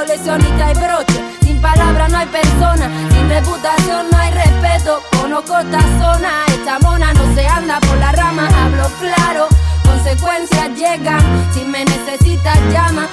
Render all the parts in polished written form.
coleccionista y broche. Sin palabras no hay persona, sin reputación no hay respeto. Conozco esta zona, esta mona no se anda por la rama. Hablo claro, consecuencias llegan. Si me necesitas llama.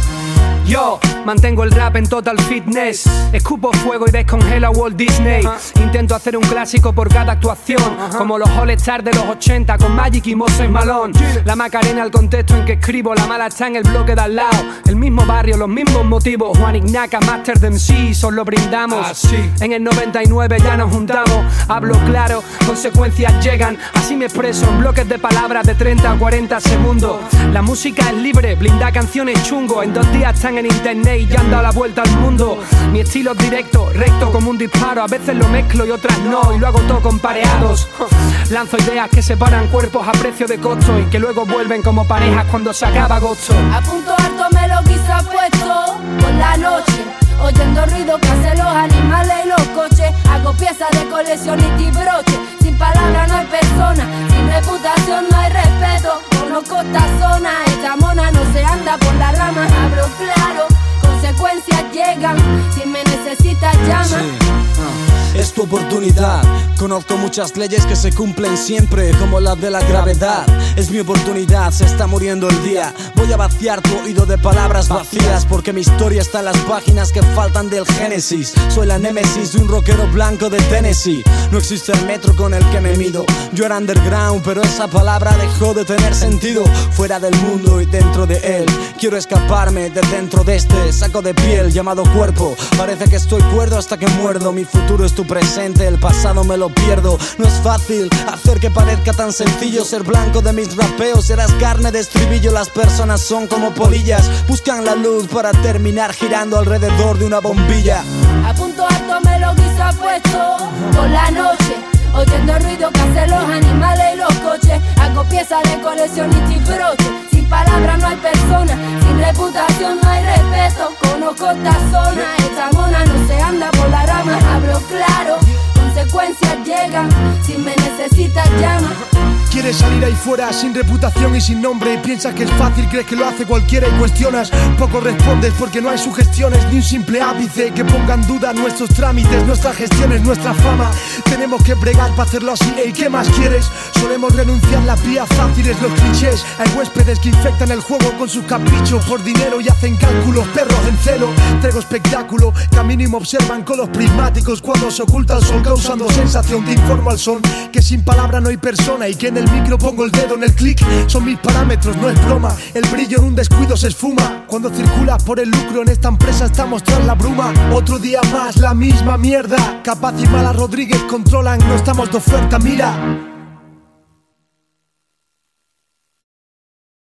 Yo mantengo el rap en total fitness. Escupo fuego y descongelo a Walt Disney. Intento hacer un clásico por cada actuación, como los All Stars de los 80 con Magic y Moses Malone. La Macarena al contexto en que escribo. La mala está en el bloque de al lado. El mismo barrio, los mismos motivos. Juan Ignaca, Master de MC, solo brindamos. En el 99 ya nos juntamos. Hablo claro, consecuencias llegan. Así me expreso en bloques de palabras de 30 a 40 segundos. La música es libre, blinda canciones chungo. En 2 días están en internet y ya han dado la vuelta al mundo. Mi estilo es directo, recto como un disparo. A veces lo mezclo y otras no, y lo hago todo con pareados. Lanzo ideas que separan cuerpos a precio de costo y que luego vuelven como parejas cuando se acaba agosto. A punto alto me lo quizá puesto por la noche, oyendo ruido que hacen los animales y los coches. Hago piezas de coleccionista y broche. Sin palabras no hay persona, sin reputación no hay respeto. Conozco esta zona, esta mona no se anda por la rama. Hablo claro, consecuencias llegan. Si me necesitas llama. Es tu oportunidad. Conozco muchas leyes que se cumplen siempre, como la de la gravedad. Es mi oportunidad, se está muriendo el día. Voy a vaciar tu oído de palabras vacías, porque mi historia está en las páginas que faltan del Génesis. Soy la némesis de un rockero blanco de Tennessee. No existe el metro con el que me mido. Yo era underground, pero esa palabra dejó de tener sentido. Fuera del mundo y dentro de él, quiero escaparme de dentro de este saco de piel llamado cuerpo. Parece que estoy cuerdo hasta que muerdo. Mi futuro es tu presente, el pasado me lo pierdo. No es fácil hacer que parezca tan sencillo ser blanco de mis rapeos. Serás carne de estribillo, las personas son como polillas. Buscan la luz para terminar girando alrededor de una bombilla. A punto alto me lo quizá puesto por la noche, oyendo el ruido que hacen los animales y los coches. Hago piezas de coleccionista y broche. Sin palabras no hay persona, sin reputación no hay respeto. Conozco esta zona, esta mona no se anda por la rama. Hablo claro, consecuencias llegan. Si me necesitas llama. Quieres salir ahí fuera sin reputación y sin nombre, y piensas que es fácil, crees que lo hace cualquiera y cuestionas. Poco respondes porque no hay sugestiones ni un simple ápice que ponga en duda nuestros trámites, nuestras gestiones, nuestra fama. Tenemos que bregar para hacerlo así. ¿Y qué más quieres? Solemos renunciar las vías fáciles, los clichés. Hay huéspedes que infectan el juego con sus caprichos por dinero y hacen cálculos, perros en celo. Traigo espectáculo, camino y me observan con los prismáticos cuando se oculta el sol causando sensación. Te informo al son que sin palabra no hay persona y que en el micro pongo el dedo en el clic. Son mis parámetros, no es broma. El brillo en un descuido se esfuma. Cuando circulas por el lucro en esta empresa estamos tras la bruma. Otro día más, la misma mierda. Capaz y Mala Rodríguez controlan, no estamos de oferta, mira.